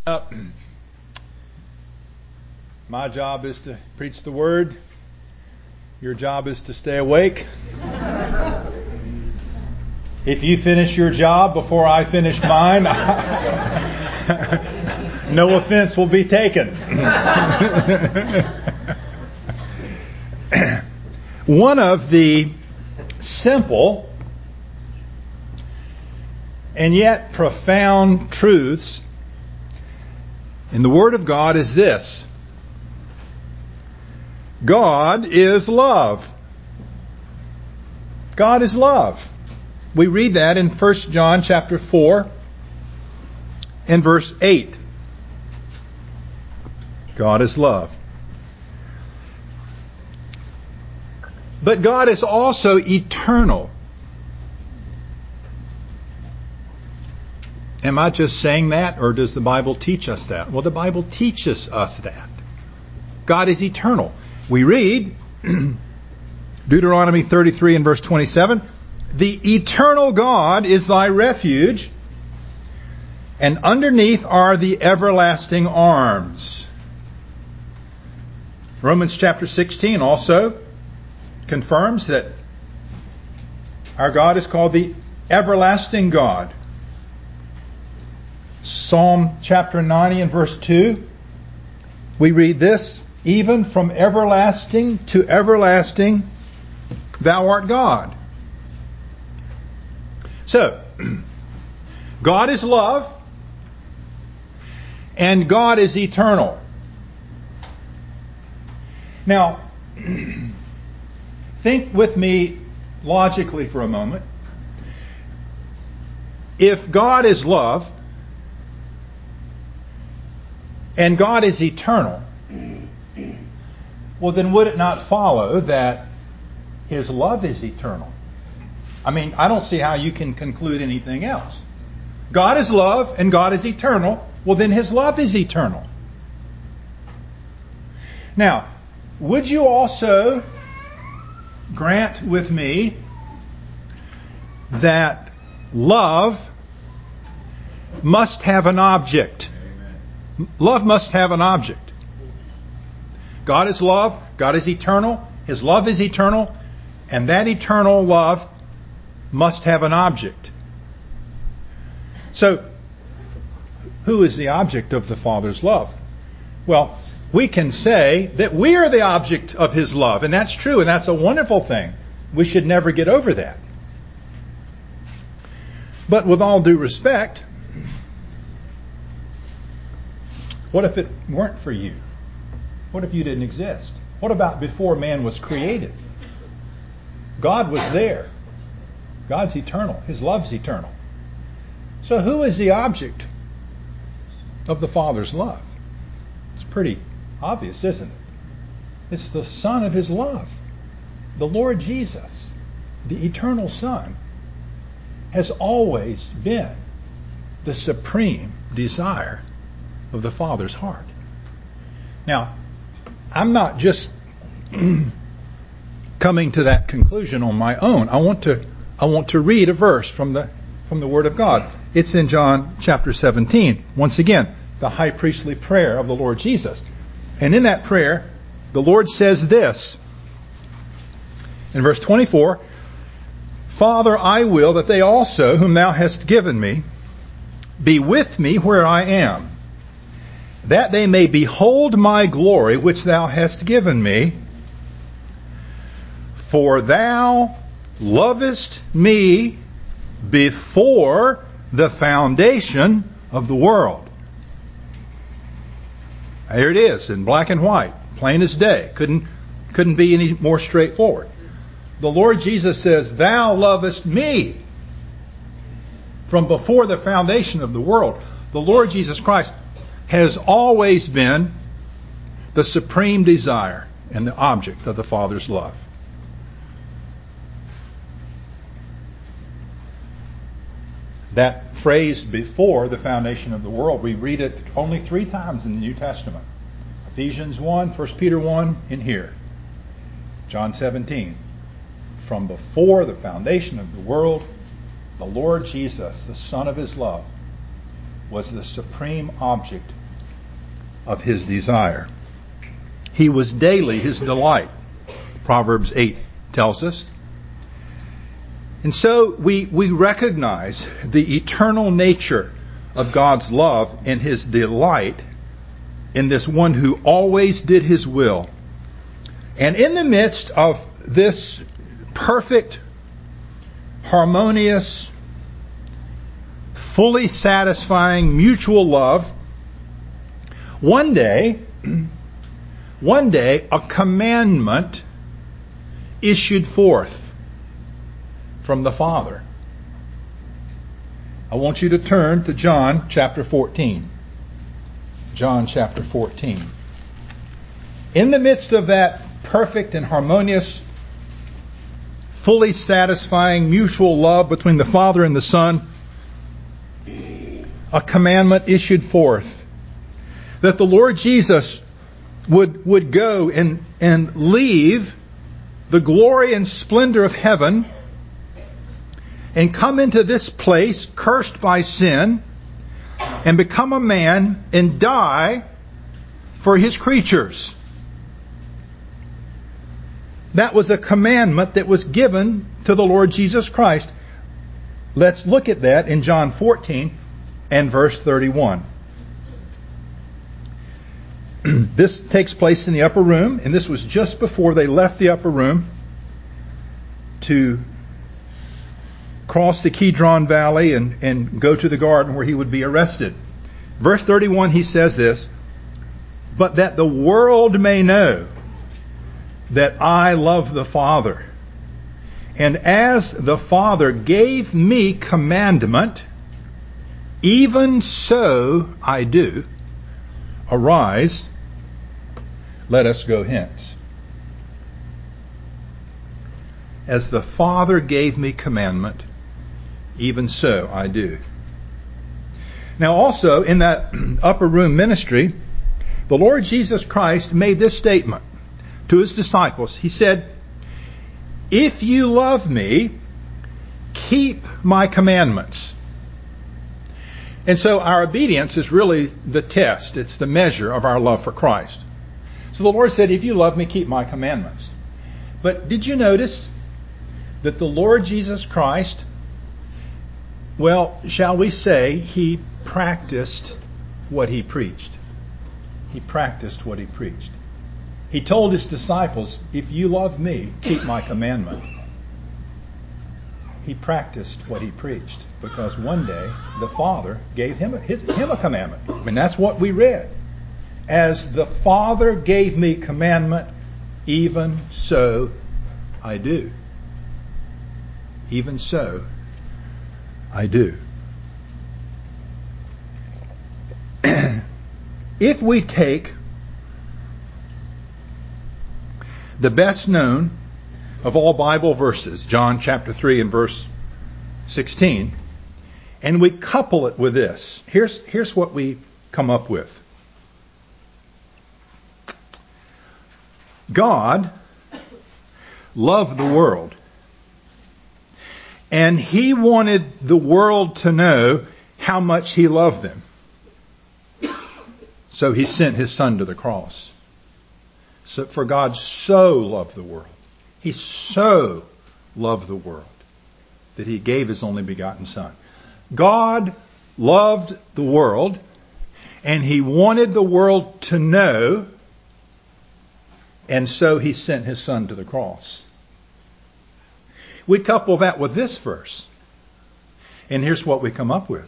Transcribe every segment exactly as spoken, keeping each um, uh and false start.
Uh, my job is to preach the word. Your job is to stay awake. If you finish your job before I finish mine, no offense will be taken. One of the simple and yet profound truths in the Word of God is this: God is love. God is love. We read that in First John chapter four and verse eight. God is love. But God is also eternal. Am I just saying that, or does the Bible teach us that? Well, the Bible teaches us that. God is eternal. We read Deuteronomy thirty-three and verse twenty-seven, "The eternal God is thy refuge, and underneath are the everlasting arms." Romans chapter sixteen also confirms that our God is called the everlasting God. Psalm chapter ninety and verse two, we read this: "Even from everlasting to everlasting, thou art God." So, God is love, and God is eternal. Now, think with me logically for a moment. If God is love, and God is eternal, well, then would it not follow that His love is eternal? I mean, I don't see how you can conclude anything else. God is love and God is eternal. Well, then His love is eternal. Now, would you also grant with me that love must have an object? Love must have an object. God is love. God is eternal. His love is eternal. And that eternal love must have an object. So, who is the object of the Father's love? Well, we can say that we are the object of His love. And that's true. And that's a wonderful thing. We should never get over that. But with all due respect, what if it weren't for you? What if you didn't exist? What about before man was created? God was there. God's eternal. His love's eternal. So who is the object of the Father's love? It's pretty obvious, isn't it? It's the Son of His love. The Lord Jesus, the eternal Son, has always been the supreme desire of the Father's heart. Now, I'm not just coming to that conclusion on my own. I want to I want to read a verse from the from the Word of God. It's in John chapter seventeen. Once again, the high priestly prayer of the Lord Jesus. And in that prayer, the Lord says this in verse twenty-four: "Father, I will that they also, whom thou hast given me, be with me where I am, that they may behold my glory which thou hast given me. For thou lovest me before the foundation of the world." There it is in black and white, plain as day. Couldn't, couldn't be any more straightforward. The Lord Jesus says, "Thou lovest me from before the foundation of the world." The Lord Jesus Christ has always been the supreme desire and the object of the Father's love. That phrase, "before the foundation of the world," we read it only three times in the New Testament. Ephesians one, First Peter one, and here. John seventeen. From before the foundation of the world, the Lord Jesus, the Son of His love, was the supreme object of his desire. He was daily his delight, Proverbs eight tells us. And so we, we recognize the eternal nature of God's love and his delight in this one who always did his will. And in the midst of this perfect, harmonious, fully satisfying mutual love, one day, one day, a commandment issued forth from the Father. I want you to turn to John chapter fourteen. John chapter fourteen. In the midst of that perfect and harmonious, fully satisfying mutual love between the Father and the Son, a commandment issued forth that the Lord Jesus would, would go and, and leave the glory and splendor of heaven and come into this place cursed by sin and become a man and die for his creatures. That was a commandment that was given to the Lord Jesus Christ. Let's look at that in John fourteen and verse thirty-one. This takes place in the upper room, and this was just before they left the upper room to cross the Kidron Valley and, and go to the garden where he would be arrested. Verse thirty-one, he says this, "But that the world may know that I love the Father, and as the Father gave me commandment, even so I do. Arise, let us go hence." As the Father gave me commandment, even so I do. Now also in that upper room ministry, the Lord Jesus Christ made this statement to his disciples. He said, "If you love me, keep my commandments." And so our obedience is really the test. It's the measure of our love for Christ. So the Lord said, "If you love me, keep my commandments." But did you notice that the Lord Jesus Christ, well, shall we say, he practiced what he preached. He practiced what he preached. He told his disciples, "If you love me, keep my commandment." He practiced what he preached because one day the Father gave him a, his, him a commandment. I mean, that's what we read. As the Father gave me commandment, even so I do. Even so I do. If we take the best known of all Bible verses, John chapter three and verse sixteen, and we couple it with this, here's, here's what we come up with. God loved the world, and he wanted the world to know how much he loved them. So he sent his Son to the cross. So, for God so loved the world. He so loved the world that he gave his only begotten Son. God loved the world, and he wanted the world to know, and so he sent his Son to the cross. We couple that with this verse, and here's what we come up with.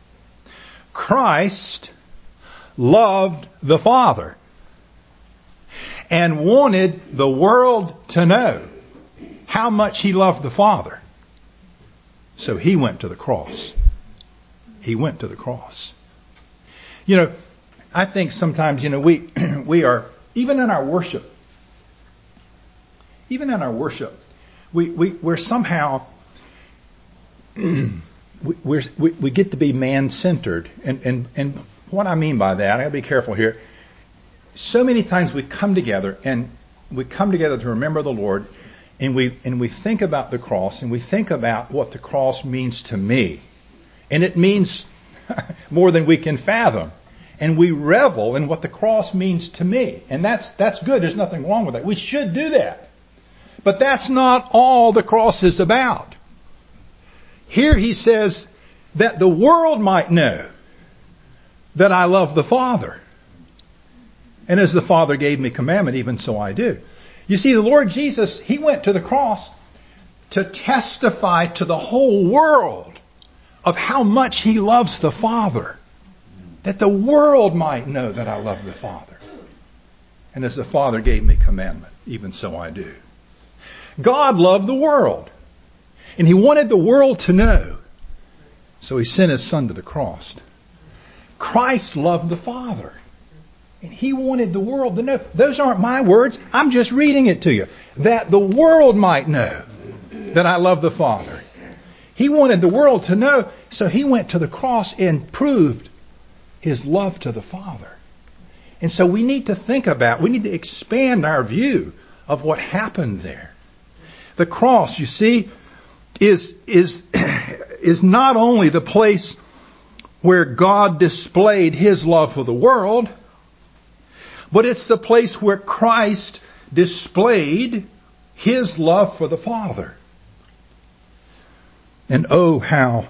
Christ loved the Father and wanted the world to know how much he loved the Father. So he went to the cross. He went to the cross. You know, I think sometimes, you know, we we are, even in our worship, even in our worship, we, we, we're somehow, we, we're, we, we get to be man-centered. And, and, and what I mean by that, I gotta be careful here. So many times we come together and we come together to remember the Lord, and we, and we think about the cross, and we think about what the cross means to me. And it means, more than we can fathom. And we revel in what the cross means to me. And that's, that's good. There's nothing wrong with that. We should do that. But that's not all the cross is about. Here he says that the world might know that I love the Father. And as the Father gave me commandment, even so I do. You see, the Lord Jesus, he went to the cross to testify to the whole world of how much he loves the Father. That the world might know that I love the Father. And as the Father gave me commandment, even so I do. God loved the world. And he wanted the world to know. So he sent his Son to the cross. Christ loved the Father. And he wanted the world to know. Those aren't my words. I'm just reading it to you. That the world might know that I love the Father. He wanted the world to know. So he went to the cross and proved his love to the Father. And so we need to think about, we need to expand our view of what happened there. The cross, you see, is, is, is not only the place where God displayed his love for the world, but it's the place where Christ displayed his love for the Father. And oh, how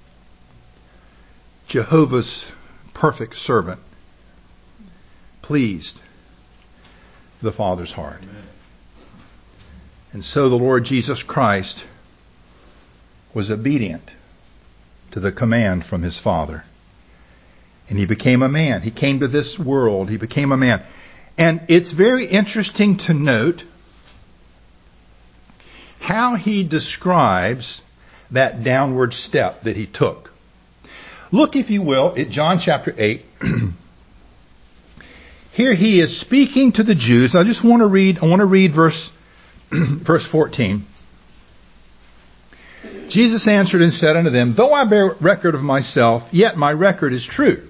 Jehovah's perfect servant pleased the Father's heart. Amen. And so the Lord Jesus Christ was obedient to the command from his Father. And he became a man. He came to this world. He became a man. And it's very interesting to note how he describes that downward step that he took. Look, if you will, at John chapter eight. Here he is speaking to the Jews. I just want to read, I want to read verse, verse fourteen. Jesus answered and said unto them, though I bear record of myself, yet my record is true.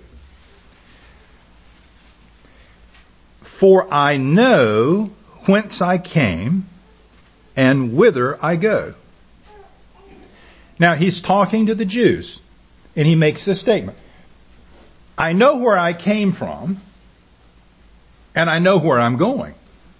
For I know whence I came and whither I go. Now he's talking to the Jews and he makes this statement. I know where I came from and I know where I'm going.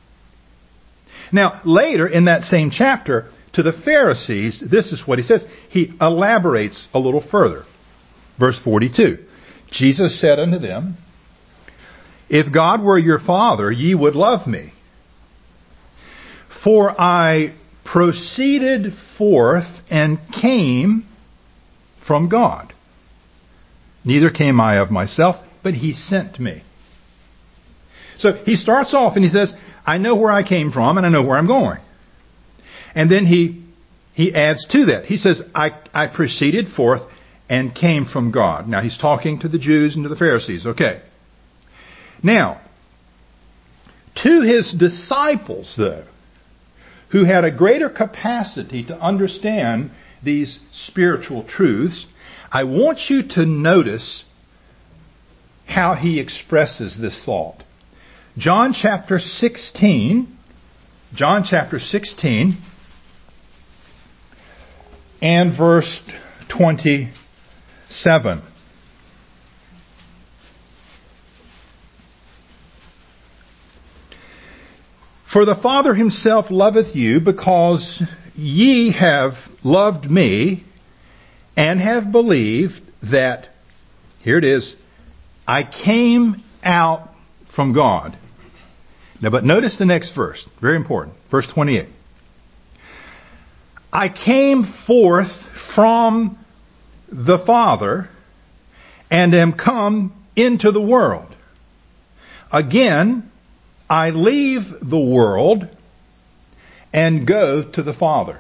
Now later in that same chapter to the Pharisees, this is what he says. He elaborates a little further. Verse forty-two. Jesus said unto them, if God were your Father, ye would love me. For I proceeded forth and came from God. Neither came I of myself, but he sent me. So he starts off and he says, I know where I came from and I know where I'm going. And then he he adds to that. He says, I, I proceeded forth and came from God. Now he's talking to the Jews and to the Pharisees. Okay. Now, to his disciples, though, who had a greater capacity to understand these spiritual truths, I want you to notice how he expresses this thought. John chapter sixteen, John chapter sixteen, and verse twenty-seven. For the Father himself loveth you, because ye have loved me, and have believed that, here it is, I came out from God. Now, but notice the next verse, very important, verse twenty-eight. I came forth from the Father, and am come into the world. Again, I leave the world and go to the Father.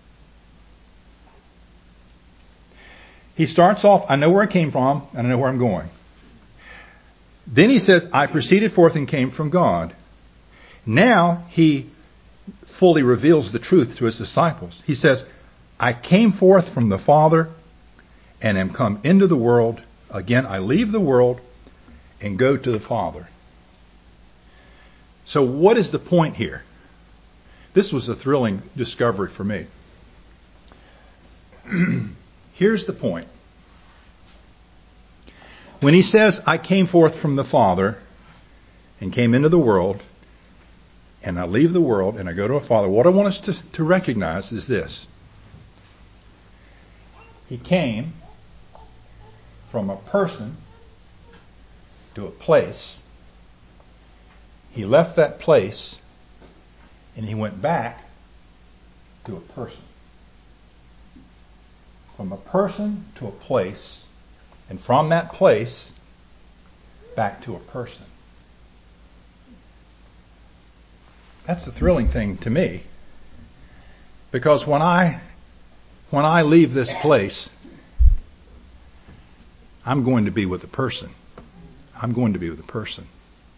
He starts off, I know where I came from and I know where I'm going. Then he says, I proceeded forth and came from God. Now he fully reveals the truth to his disciples. He says, I came forth from the Father and am come into the world. Again, I leave the world and go to the Father. So what is the point here? This was a thrilling discovery for me. Here's the point. when he says, I came forth from the Father and came into the world, and I leave the world and I go to a Father, what I want us to, to recognize is this. He came from a person to a place. He left that place and he went back to a person. From a person to a place, and from that place back to a person. That's the thrilling thing to me. Because when I when I leave this place, I'm going to be with a person. I'm going to be with a person.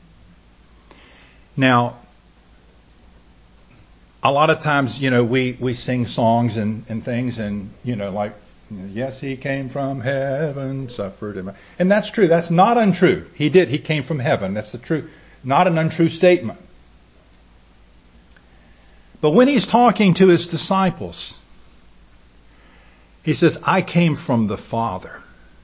Now, a lot of times, you know, we, we sing songs and, and things and, you know, like, yes, he came from heaven, suffered. And, and that's true. That's not untrue. He did. He came from heaven. That's the truth. Not an untrue statement. But when he's talking to his disciples, he says, I came from the Father.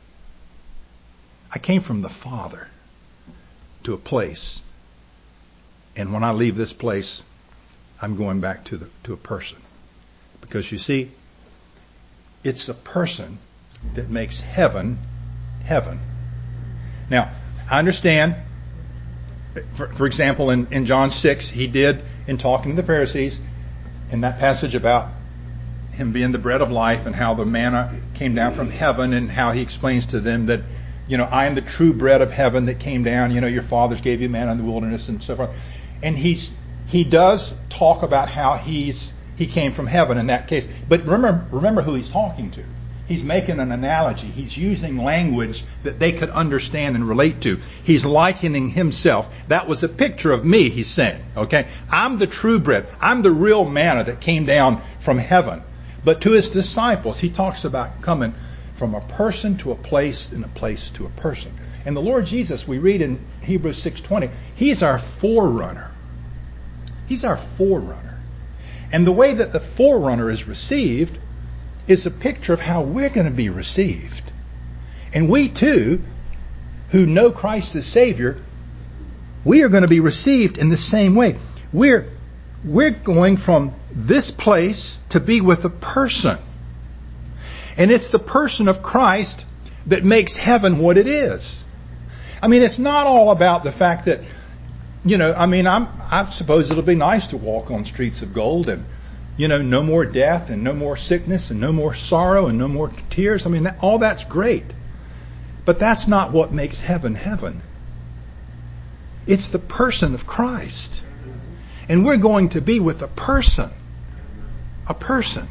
I came from the Father to a place. And when I leave this place, I'm going back to the, to a person. Because you see, it's a person that makes heaven, heaven. Now, I understand, for, for example, in, in John six, he did, in talking to the Pharisees, in that passage about him being the bread of life and how the manna came down from heaven and how he explains to them that, you know, I am the true bread of heaven that came down. You know, your fathers gave you manna in the wilderness and so forth. And he's, he does talk about how he's, he came from heaven in that case. But remember, remember who he's talking to. He's making an analogy. He's using language that they could understand and relate to. He's likening himself. That was a picture of me, he's saying. Okay? I'm the true bread. I'm the real manna that came down from heaven. But to his disciples, he talks about coming from a person to a place and a place to a person. And the Lord Jesus, we read in Hebrews six twenty, he's our forerunner. He's our forerunner. And the way that the forerunner is received is a picture of how we're going to be received. And we too, who know Christ as Savior, we are going to be received in the same way. We're, we're going from this place to be with a person. And it's the person of Christ that makes heaven what it is. I mean, it's not all about the fact that, you know, I mean, I'm, I suppose it'll be nice to walk on streets of gold and, you know, no more death and no more sickness and no more sorrow and no more tears. I mean, that, all that's great. But that's not what makes heaven heaven. It's the person of Christ. And we're going to be with a person. A person.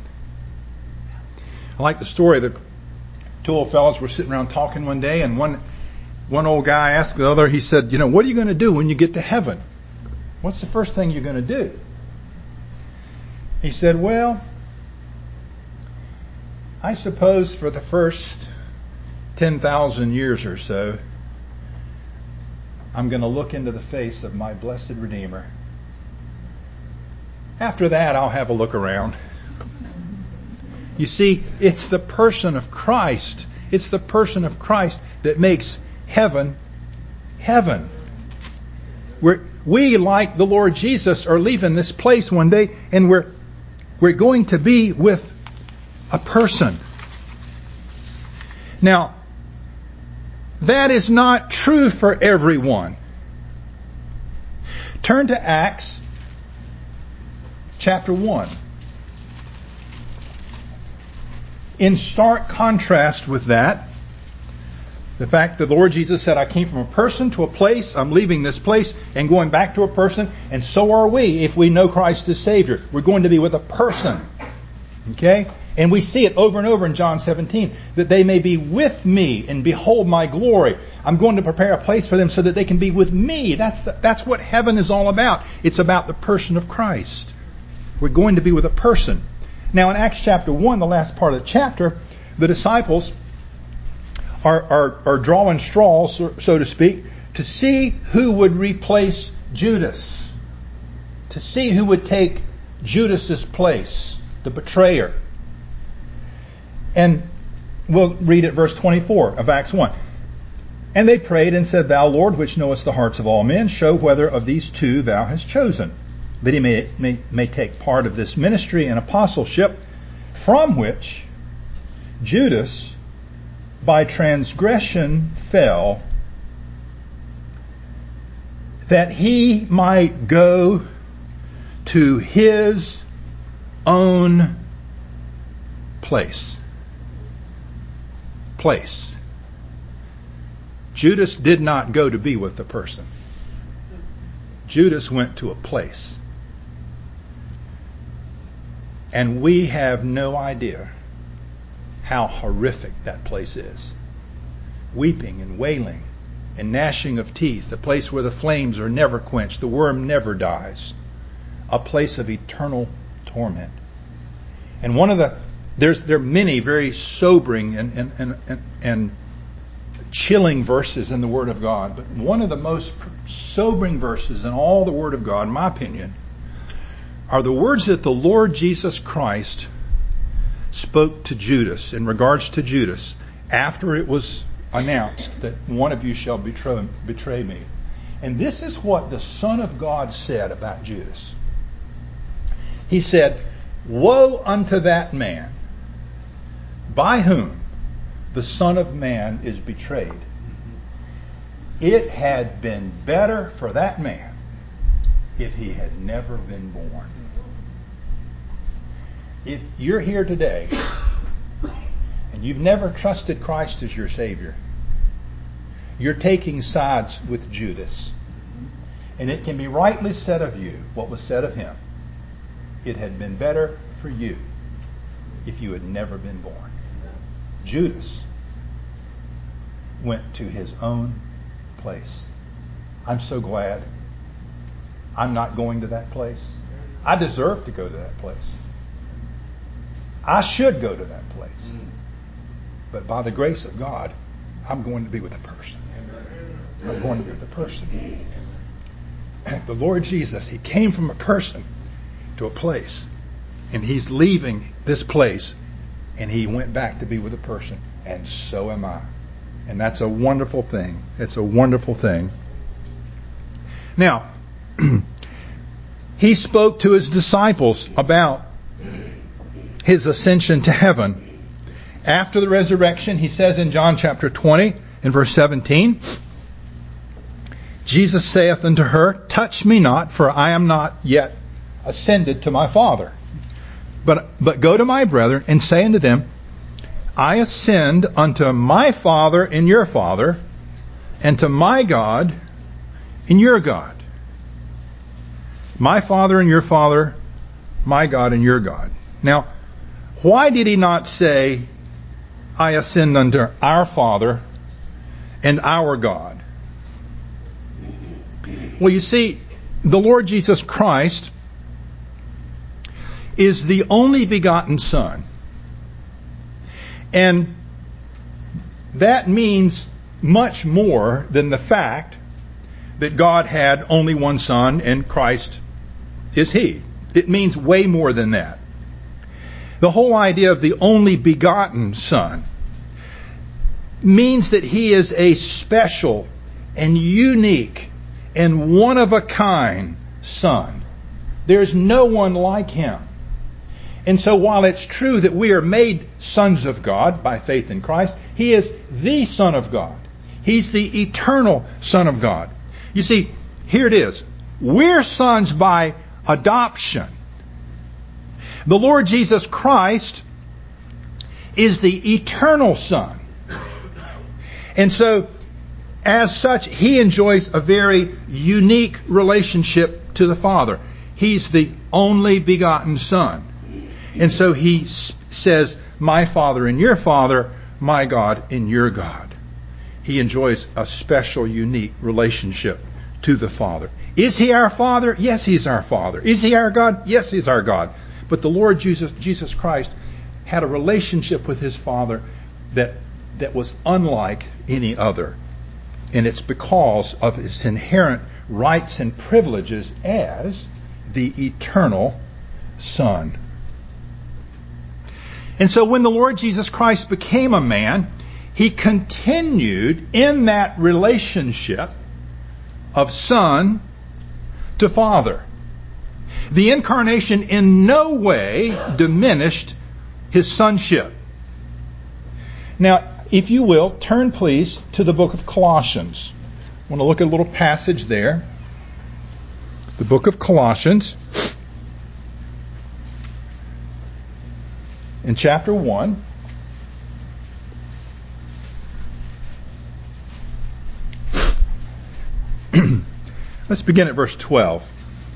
I like the story that two old fellows were sitting around talking one day, and one one old guy asked the other, he said, you know, what are you going to do when you get to heaven? What's the first thing you're going to do? He said, well, I suppose for the first ten thousand years or so, I'm going to look into the face of my blessed Redeemer. After that, I'll have a look around. You see, it's the person of Christ. It's the person of Christ that makes heaven, heaven. We're, we, like the Lord Jesus, are leaving this place one day, and we're we're going to be with a person. Now, that is not true for everyone. Turn to Acts chapter one. In stark contrast with that, the fact that the Lord Jesus said, I came from a person to a place, I'm leaving this place and going back to a person, and so are we if we know Christ as Savior. We're going to be with a person. Okay? And we see it over and over in John seventeen, that they may be with me and behold my glory. I'm going to prepare a place for them so that they can be with me. That's the, that's what heaven is all about. It's about the person of Christ. We're going to be with a person. Now in Acts chapter one, the last part of the chapter, the disciples are, are, are drawing straws, so, so to speak, to see who would replace Judas. To see who would take Judas's place, the betrayer. And we'll read at verse twenty-four of Acts one. And they prayed and said, Thou, Lord, which knowest the hearts of all men, show whether of these two thou hast chosen, that he may, may, may take part of this ministry and apostleship, from which Judas by transgression fell, that he might go to his own place. Place. Judas did not go to be with the person. Judas went to a place. And we have no idea how horrific that place is. Weeping and wailing and gnashing of teeth, a place where the flames are never quenched, the worm never dies, a place of eternal torment. And one of the, there's, there are many very sobering and, and, and, and, and chilling verses in the Word of God, but one of the most sobering verses in all the Word of God, in my opinion, are the words that the Lord Jesus Christ spoke to Judas, in regards to Judas, after it was announced that one of you shall betray, betray me. And this is what the Son of God said about Judas. He said, Woe unto that man by whom the Son of Man is betrayed. It had been better for that man if he had never been born. If you're here today and you've never trusted Christ as your Savior, you're taking sides with Judas. And it can be rightly said of you what was said of him. It had been better for you if you had never been born. Judas went to his own place. I'm so glad I'm not going to that place. I deserve to go to that place. I should go to that place. But by the grace of God, I'm going to be with a person. I'm going to be with a person. The Lord Jesus, He came from a person to a place. And He's leaving this place. And He went back to be with a person. And so am I. And that's a wonderful thing. It's a wonderful thing. Now, He spoke to His disciples about His ascension to heaven. After the resurrection, He says in John chapter twenty, in verse seventeen, Jesus saith unto her, Touch me not, for I am not yet ascended to my Father. But, but go to my brethren and say unto them, I ascend unto my Father and your Father, and to my God and your God. My Father and your Father, my God and your God. Now, why did He not say, I ascend unto our Father and our God? Well, you see, the Lord Jesus Christ is the only begotten Son. And that means much more than the fact that God had only one Son and Christ is He. It means way more than that. The whole idea of the only begotten Son means that He is a special and unique and one-of-a-kind Son. There's no one like Him. And so while it's true that we are made sons of God by faith in Christ, He is the Son of God. He's the eternal Son of God. You see, here it is. We're sons by adoption. The Lord Jesus Christ is the eternal Son. And so, as such, He enjoys a very unique relationship to the Father. He's the only begotten Son. And so He says, my Father and your Father, my God and your God. He enjoys a special, unique relationship to the Father. Is He our Father? Yes, He's our Father. Is He our God? Yes, He's our God. But the Lord Jesus, Jesus Christ had a relationship with His Father that, that was unlike any other. And it's because of His inherent rights and privileges as the eternal Son. And so when the Lord Jesus Christ became a man, He continued in that relationship of Son to Father. The incarnation in no way diminished his sonship. Now, if you will, turn please to the book of Colossians. I want to look at a little passage there. The book of Colossians, in chapter one. Let's begin at verse twelve.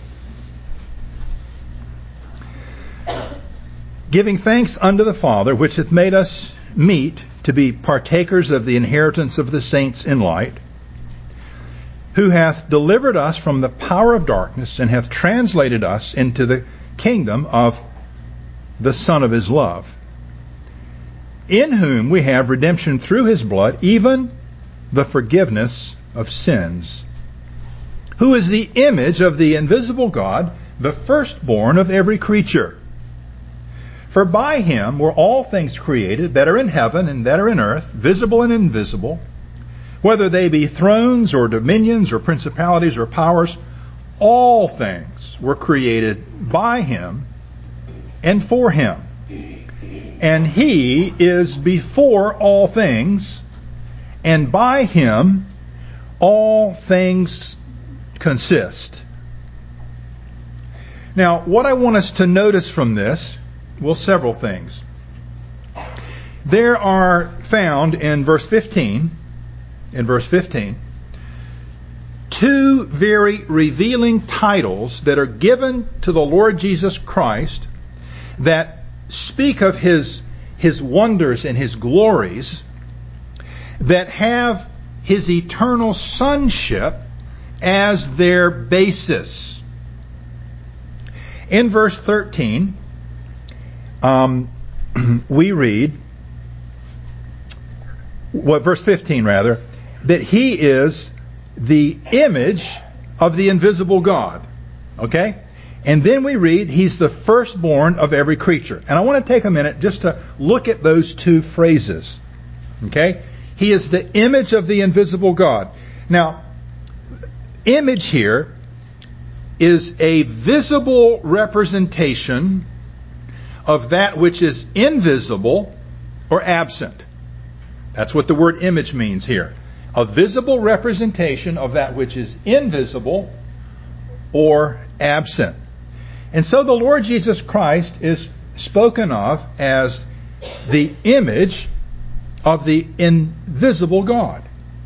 Giving thanks unto the Father, which hath made us meet to be partakers of the inheritance of the saints in light, who hath delivered us from the power of darkness, and hath translated us into the kingdom of the Son of his love, in whom we have redemption through his blood, even the forgiveness of sins, who is the image of the invisible God, the firstborn of every creature. For by him were all things created, that are in heaven and that are in earth, visible and invisible, whether they be thrones or dominions or principalities or powers. All things were created by him and for him. And he is before all things, and by him all things consist. Now, what I want us to notice from this, well, several things. There are found in verse fifteen, in verse fifteen, two very revealing titles that are given to the Lord Jesus Christ that speak of his, his wonders and his glories, that have his eternal sonship as their basis. In verse thirteen, um, we read, what verse fifteen rather, that he is the image of the invisible God. Okay? And then we read, he's the firstborn of every creature. And I want to take a minute just to look at those two phrases. Okay? He is the image of the invisible God. Now, image here is a visible representation of that which is invisible or absent. That's what the word image means here. A visible representation of that which is invisible or absent. And so the Lord Jesus Christ is spoken of as the image of the invisible God.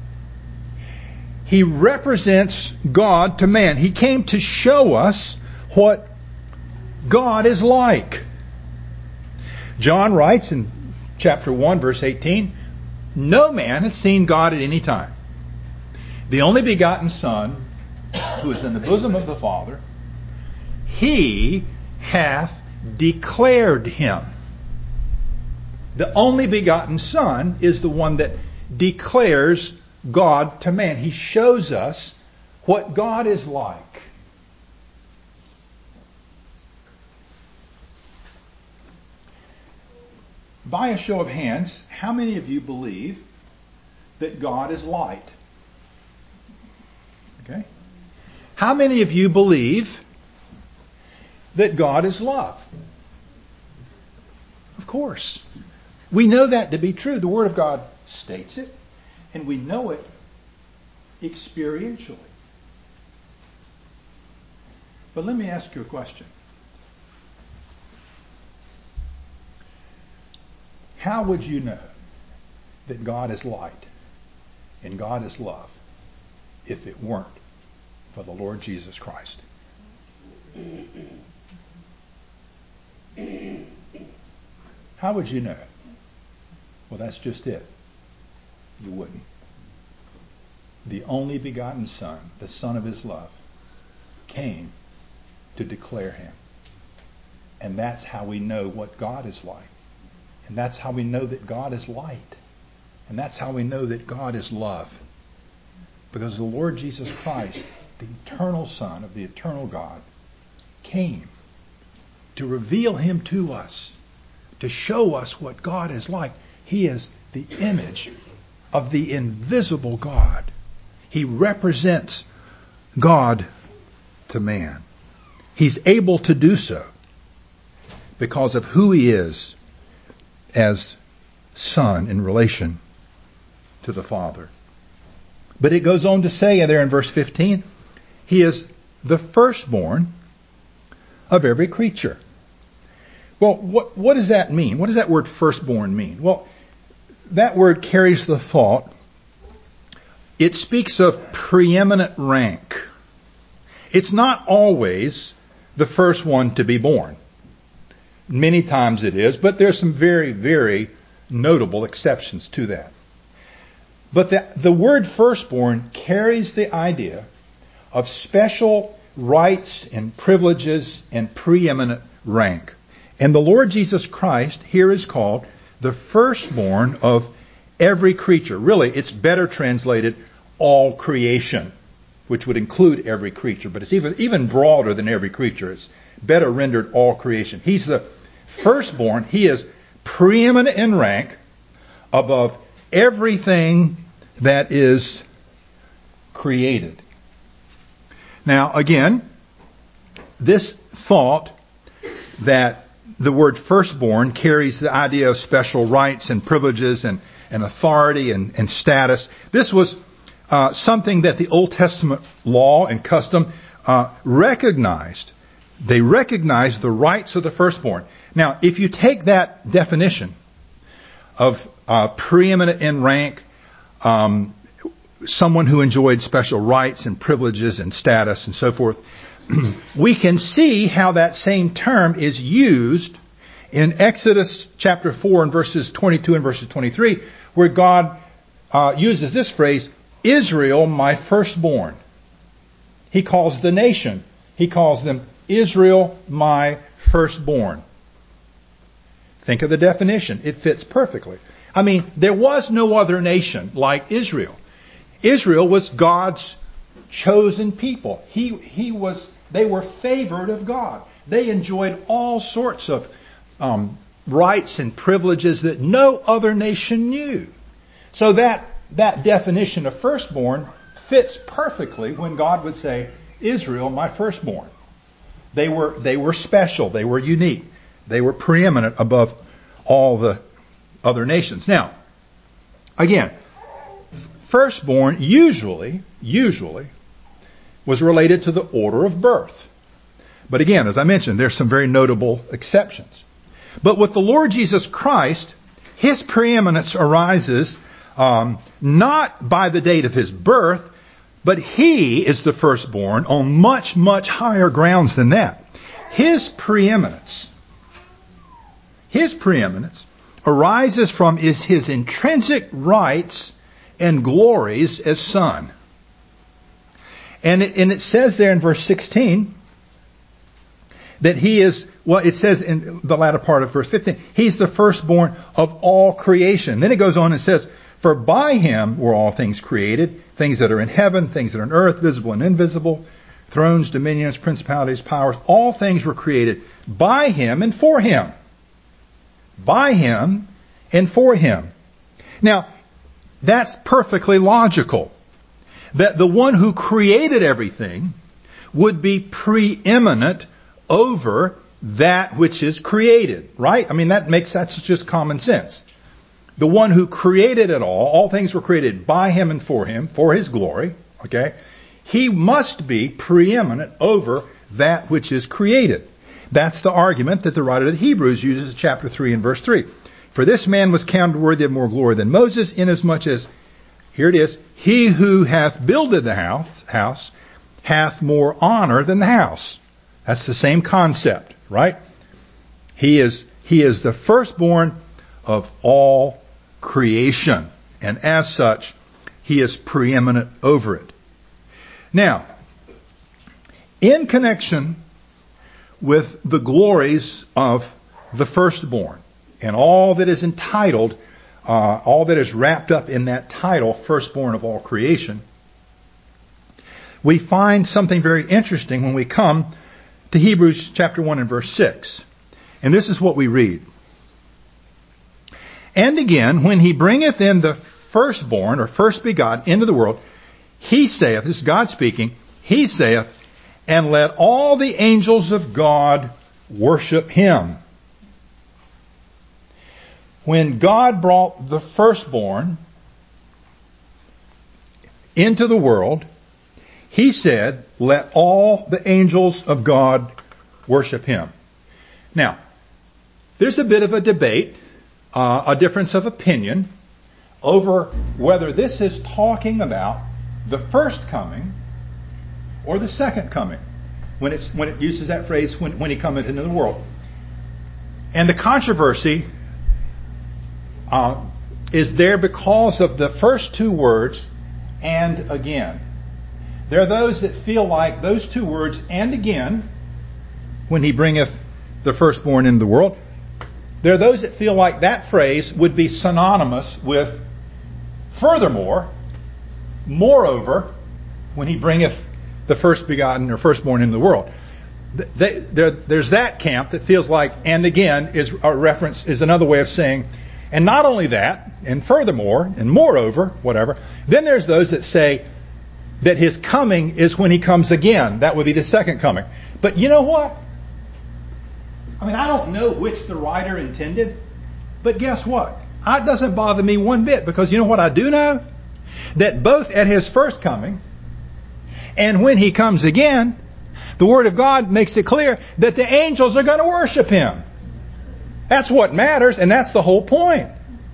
He represents God to man. He came to show us what God is like. John writes in chapter one, verse eighteen, no man hath seen God at any time. The only begotten Son, who is in the bosom of the Father, he hath declared him. The only begotten Son is the one that declares God to man. He shows us what God is like. By a show of hands, how many of you believe that God is light? Okay. How many of you believe that God is love? Of course. We know that to be true. The Word of God states it, and we know it experientially. But let me ask you a question. How would you know that God is light and God is love if it weren't for the Lord Jesus Christ? How would you know? Well, that's just it. You wouldn't. The only begotten Son, the Son of his love, came to declare him. And that's how we know what God is like. And that's how we know that God is light. And that's how we know that God is love. Because the Lord Jesus Christ, the eternal Son of the eternal God, came to reveal him to us, to show us what God is like. He is the image of the invisible God. He represents God to man. He's able to do so because of who he is as Son in relation to the Father. But it goes on to say there in verse fifteen, he is the firstborn of every creature. Well, what, what does that mean? What does that word firstborn mean? Well, that word carries the thought, it speaks of preeminent rank. It's not always the first one to be born. Many times it is, but there's some very, very notable exceptions to that. But the, the word firstborn carries the idea of special rights and privileges and preeminent rank. And the Lord Jesus Christ here is called the firstborn of every creature. Really, it's better translated all creation, which would include every creature, but it's even, even broader than every creature. It's better rendered all creation. He's the firstborn. He is preeminent in rank above everything that is created. Now, again, this thought that the word firstborn carries the idea of special rights and privileges and, and authority and, and status. This was uh, something that the Old Testament law and custom uh, recognized. They recognized the rights of the firstborn. Now, if you take that definition of uh, preeminent in rank, um, someone who enjoyed special rights and privileges and status and so forth, we can see how that same term is used in Exodus chapter four and verses twenty-two and verses twenty-three, where God uh, uses this phrase, Israel, my firstborn. He calls the nation, he calls them Israel, my firstborn. Think of the definition. It fits perfectly. I mean, there was no other nation like Israel. Israel was God's chosen people. He, he was, they were favored of God. They enjoyed all sorts of um, rights and privileges that no other nation knew. So that, that definition of firstborn fits perfectly when God would say, Israel, my firstborn. They were, they were special. They were unique. They were preeminent above all the other nations. Now, again, firstborn usually, usually was related to the order of birth. But again, as I mentioned, there's some very notable exceptions. But with the Lord Jesus Christ, his preeminence arises um, not by the date of his birth, but he is the firstborn on much, much higher grounds than that. His preeminence, his preeminence arises from is his intrinsic rights and glories as son. And it, and it says there in verse sixteen that he is, well, it says in the latter part of verse fifteen, he's the firstborn of all creation. Then it goes on and says, for by him were all things created, things that are in heaven, things that are on earth, visible and invisible, thrones, dominions, principalities, powers, all things were created by him and for him. By him and for him. Now, that's perfectly logical. That the one who created everything would be preeminent over that which is created, right? I mean, that makes, that's just common sense. The one who created it all, all things were created by him and for him, for his glory, okay? He must be preeminent over that which is created. That's the argument that the writer of the Hebrews uses in chapter three and verse three. For this man was counted worthy of more glory than Moses, inasmuch as, here it is, he who hath builded the house, house hath more honor than the house. That's the same concept, right? He is, he is the firstborn of all creation. And as such, he is preeminent over it. Now, in connection with the glories of the firstborn and all that is entitled, uh, all that is wrapped up in that title, firstborn of all creation, we find something very interesting when we come to Hebrews chapter one and verse six. And this is what we read. And again, when he bringeth in the firstborn or first begotten into the world, he saith, this is God speaking, he saith, and let all the angels of God worship him. When God brought the firstborn into the world, he said, let all the angels of God worship him. Now, there's a bit of a debate, uh, a difference of opinion over whether this is talking about the first coming or the second coming when it's when it uses that phrase, when, when he cometh into the world. And the controversy uh, is there because of the first two words, and again. There are those that feel like those two words, and again, when he bringeth the firstborn into the world, there are those that feel like that phrase would be synonymous with furthermore, moreover, when he bringeth the first begotten or firstborn into the world. They, there, there's that camp that feels like, and again, is a reference, is another way of saying, and not only that, and furthermore, and moreover, whatever. Then there's those that say, that his coming is when he comes again. That would be the second coming. But you know what? I mean, I don't know which the writer intended, but guess what? It doesn't bother me one bit, because you know what I do know? That both at his first coming and when he comes again, the Word of God makes it clear that the angels are going to worship him. That's what matters, and that's the whole point.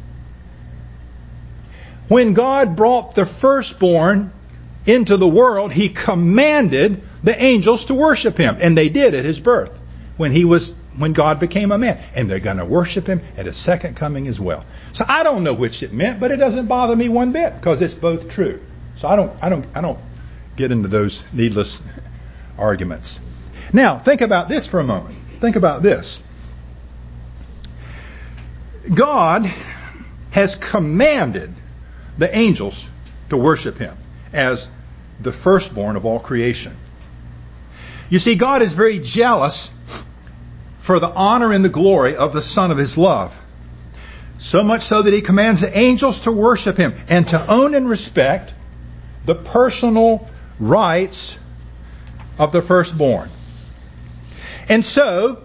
When God brought the firstborn into the world, he commanded the angels to worship him. And they did at his birth, when he was, when God became a man. And they're going to worship him at his second coming as well. So I don't know which it meant, but it doesn't bother me one bit, because it's both true. So I don't, I don't, I don't get into those needless arguments. Now, think about this for a moment. Think about this. God has commanded the angels to worship him as the firstborn of all creation. You see, God is very jealous for the honor and the glory of the Son of his love. So much so that he commands the angels to worship him and to own and respect the personal rights of the firstborn. And so,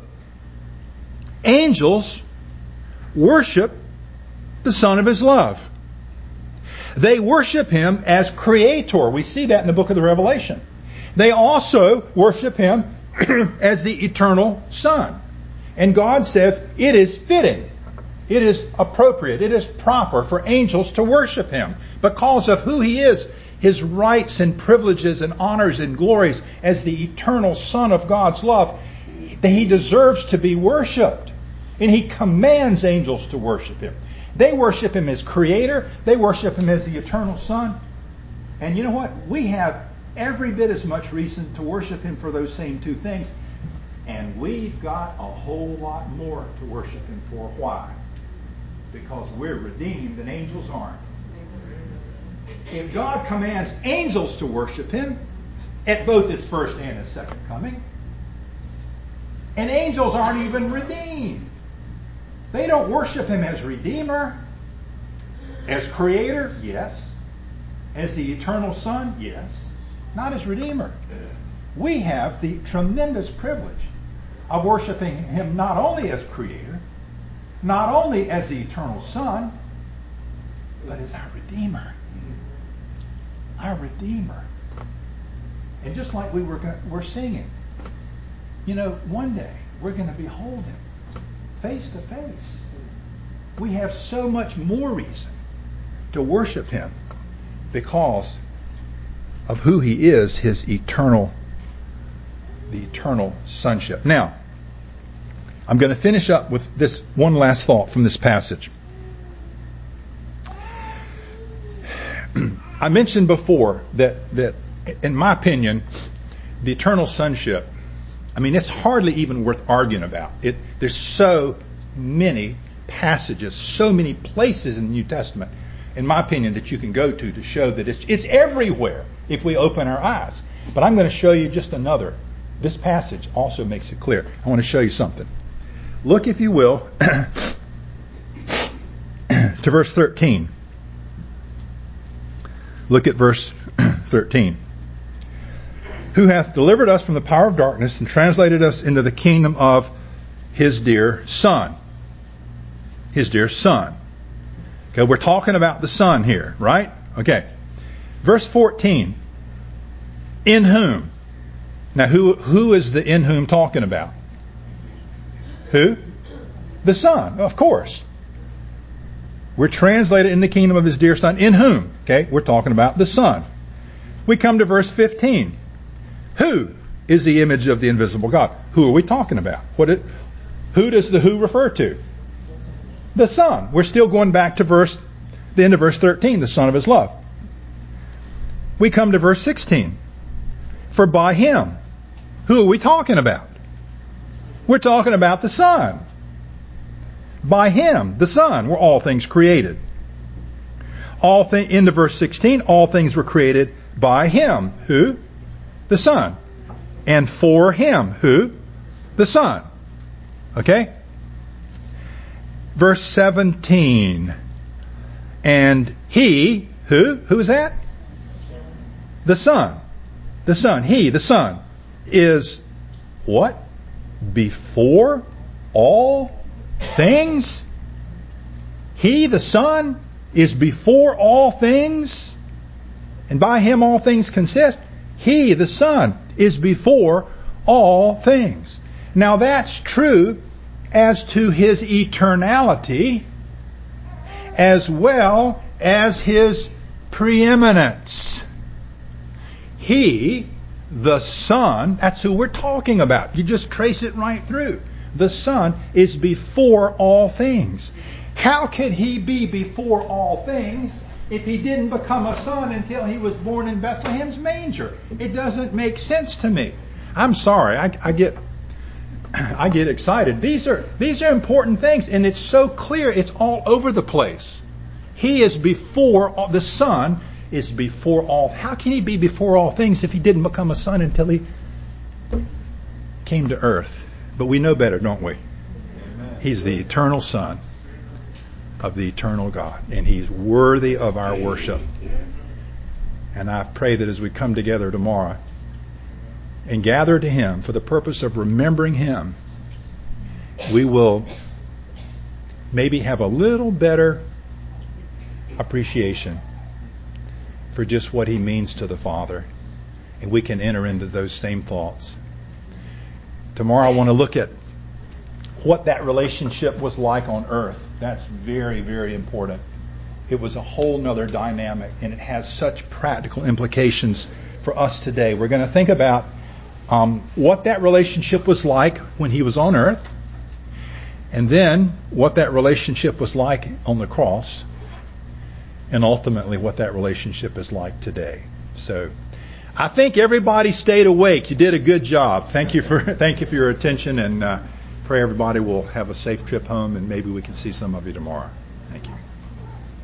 angels worship the Son of his love. They worship him as creator. We see that in the book of the Revelation. They also worship him as the eternal Son. And God says it is fitting, it is appropriate, it is proper for angels to worship him because of who he is, his rights and privileges and honors and glories as the eternal Son of God's love. He deserves to be worshipped. And he commands angels to worship him. They worship him as creator. They worship him as the eternal Son. And you know what? We have every bit as much reason to worship him for those same two things. And we've got a whole lot more to worship him for. Why? Because we're redeemed and angels aren't. If God commands angels to worship him at both his first and his second coming, and angels aren't even redeemed. They don't worship him as Redeemer, as Creator, yes. As the Eternal Son, yes. Not as Redeemer. We have the tremendous privilege of worshiping him not only as Creator, not only as the Eternal Son, but as our Redeemer. Our Redeemer. And just like we were we're singing, you know, one day we're going to behold him face to face. We have so much more reason to worship him because of who he is, his eternal, the eternal sonship. Now, I'm going to finish up with this one last thought from this passage. I mentioned before that, that, in my opinion, the eternal sonship, I mean, it's hardly even worth arguing about. It, there's so many passages, so many places in the New Testament, in my opinion, that you can go to to show that it's, it's everywhere if we open our eyes. But I'm going to show you just another. This passage also makes it clear. I want to show you something. Look, if you will, to verse thirteen. Look at verse thirteen. Who hath delivered us from the power of darkness and translated us into the kingdom of his dear Son. His dear Son. Okay, we're talking about the Son here, right? Okay. Verse fourteen. In whom? Now, who who is the in whom talking about? Who? The Son, of course. We're translated in the kingdom of his dear Son. In whom? Okay, we're talking about the Son. We come to verse fifteen. Who is the image of the invisible God? Who are we talking about? What? It, who does the who refer to? The Son. We're still going back to verse, the end of verse thirteen, the Son of his love. We come to verse sixteen. For by him, who are we talking about? We're talking about the Son. By him, the Son, were all things created. All thing, into verse sixteen, all things were created by him. Who? The Son. And for him. Who? The Son. Okay? Verse seventeen. And he, who? Who is that? The Son. The Son. He, the Son, is what? Before all things? He, the Son, is before all things, and by him all things consist. He, the Son, is before all things. Now that's true as to his eternality as well as his preeminence. He, the Son, that's who we're talking about. You just trace it right through. The Son is before all things. How could he be before all things if he didn't become a son until he was born in Bethlehem's manger? It doesn't make sense to me. I'm sorry. I, I get I get excited. These are these are important things, and it's so clear. It's all over the place. He is before all, the Son is before all. How can he be before all things if he didn't become a son until he came to earth? But we know better, don't we? Amen. He's the eternal Son of the eternal God, and he's worthy of our worship. And I pray that as we come together tomorrow and gather to him for the purpose of remembering him, we will maybe have a little better appreciation for just what he means to the Father, and we can enter into those same thoughts. Tomorrow I want to look at what that relationship was like on earth. That's very, very important. It was a whole nother dynamic, and it has such practical implications for us today. We're going to think about um, what that relationship was like when he was on earth, and then what that relationship was like on the cross, and ultimately what that relationship is like today. So I think everybody stayed awake. You did a good job. Thank you for thank you for your attention, and uh, pray everybody will have a safe trip home, and maybe we can see some of you tomorrow.